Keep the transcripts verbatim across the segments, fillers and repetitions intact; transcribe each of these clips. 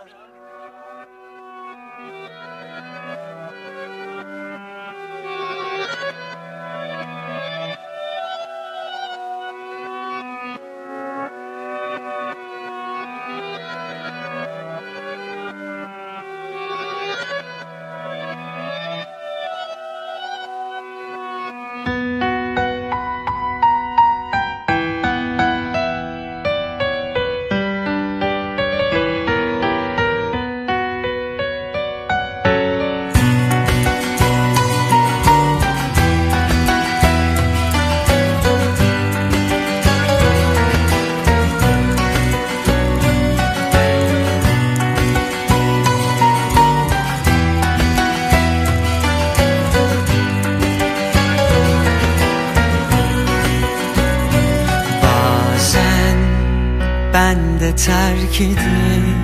Ben de terk edip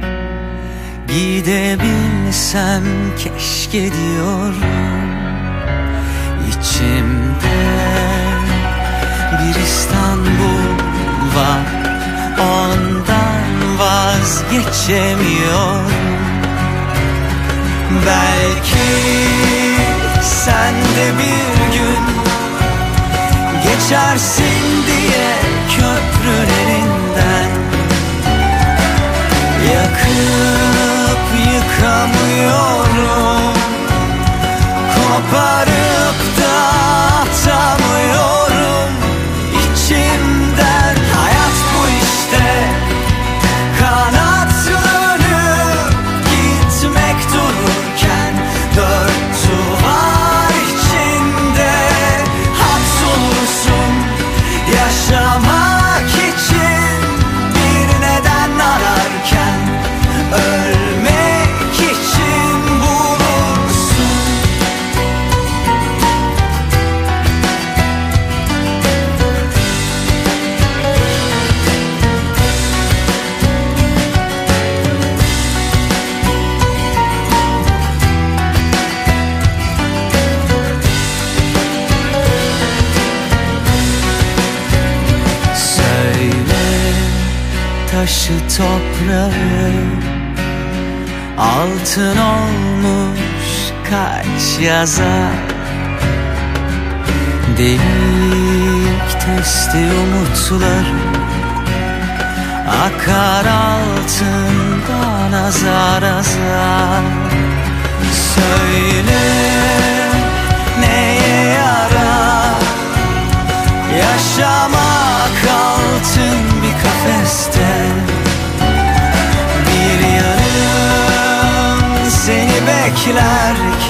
gidebilsem keşke diyorum. İçimde bir İstanbul var, ondan vazgeçemiyorum. Belki sen de bir gün geçersin diye köprülerinden, yakıp yıkamıyorum, koparıp da atamıyorum içimden. Hayat bu işte, kanatlanıp gitmek dururken dört duvar içinde hapsolursun. Yaşamak için bir neden ararken ölmek için bulursun. Taşı toprağı altın olmuş kaç yazar, delik testi umutlar akar altından azar azar. Söyle neye yarar yaşamak altın bir kafeste? Bir yarın seni beklerken